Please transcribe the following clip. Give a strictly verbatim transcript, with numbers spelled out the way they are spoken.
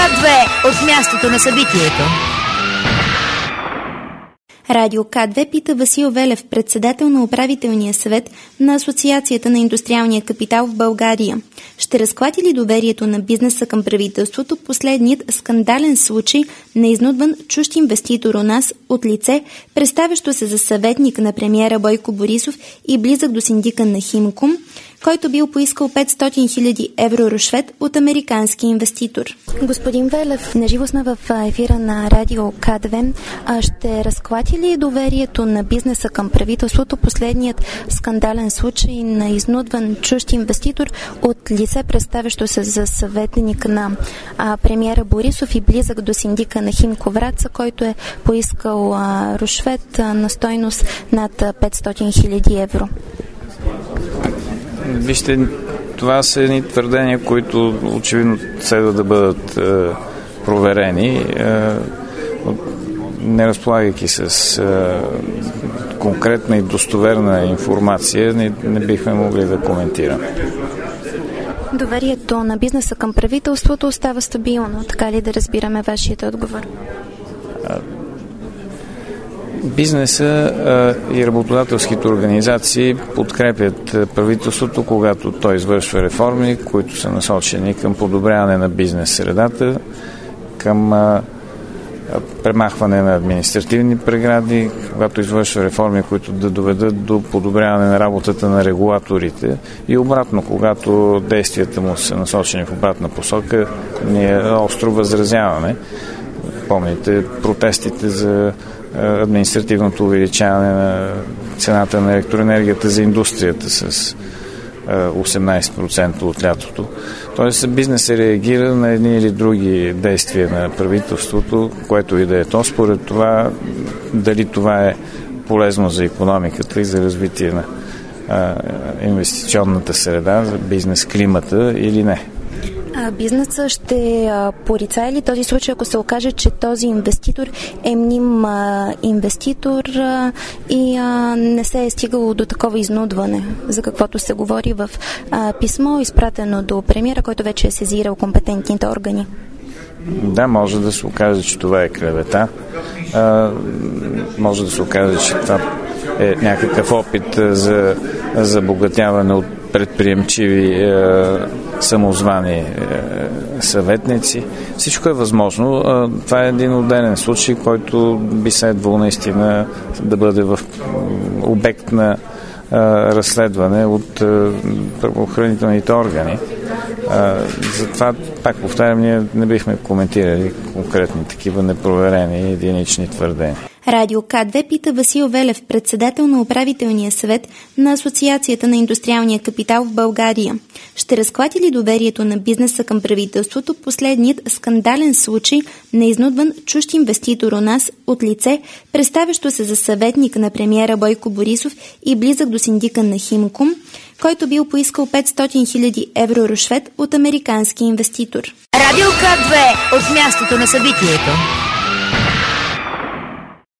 К две от мястото на събитието. Радио К две пита Васил Велев, председател на управителния съвет на Асоциацията на индустриалния капитал в България. Ще разклати ли доверието на бизнеса към правителството последният скандален случай на изнудван чужд инвеститор у нас от лице, представящо се за съветник на премиера Бойко Борисов и близък до синдика на Химком, който бил поискал петстотин хиляди евро рушвет от американски инвеститор? Господин Велев, наживо сме в ефира на Радио К две. Ще разклати ли доверието на бизнеса към правителството последният скандален случай на изнудван чужд инвеститор от лице, представящо се за съветник на а, премиера Борисов и близък до синдика на Химко Враца, който е поискал а, рушвет а, на стойност над петстотин хиляди евро? Вижте, това са едни твърдения, които очевидно следва да бъдат е, проверени. Е, не разполагайки с е, конкретна и достоверна информация, не, не бихме могли да коментираме. Доверието на бизнеса към правителството остава стабилно, така ли да разбираме вашият отговор? Бизнеса а, и работодателските организации подкрепят правителството, когато той извършва реформи, които са насочени към подобряване на бизнес средата, към а, премахване на административни прегради, когато извършва реформи, които да доведат до подобряване на работата на регулаторите, и обратно, когато действията му са насочени в обратна посока, ние остро възразяваме. Помните протестите за административното увеличаване на цената на електроенергията за индустрията с осемнадесет процента от лятото. Тоест бизнесът реагира на едни или други действия на правителството, което и да е то, според това дали това е полезно за икономиката и за развитие на инвестиционната среда, за бизнес климата или не. А бизнесът ще порицае ли този случай, ако се окаже, че този инвеститор е мним а, инвеститор а, и а, не се е стигало до такова изнудване, за каквото се говори в а, писмо, изпратено до премиера, който вече е сезирал компетентните органи? Да, може да се окаже, че това е клевета. А, може да се окаже, че това е някакъв опит за забогатяване от предприемчиви е, самозвани е, съветници. Всичко е възможно. Е, това е един отделен случай, който би следвало наистина да бъде в обект на е, разследване от е, правоохранителните органи. Е, затова, пак повтарям, ние не бихме коментирали конкретни такива непроверени единични твърдения. Радио К две пита Васил Велев, председател на управителния съвет на Асоциацията на индустриалния капитал в България. Ще разклати ли доверието на бизнеса към правителството последният скандален случай на изнудван чужд инвеститор у нас от лице, представящо се за съветник на премиера Бойко Борисов и близък до синдика на Химком, който бил поискал петстотин хиляди евро рушвет от американски инвеститор? Радио К две от мястото на събитието.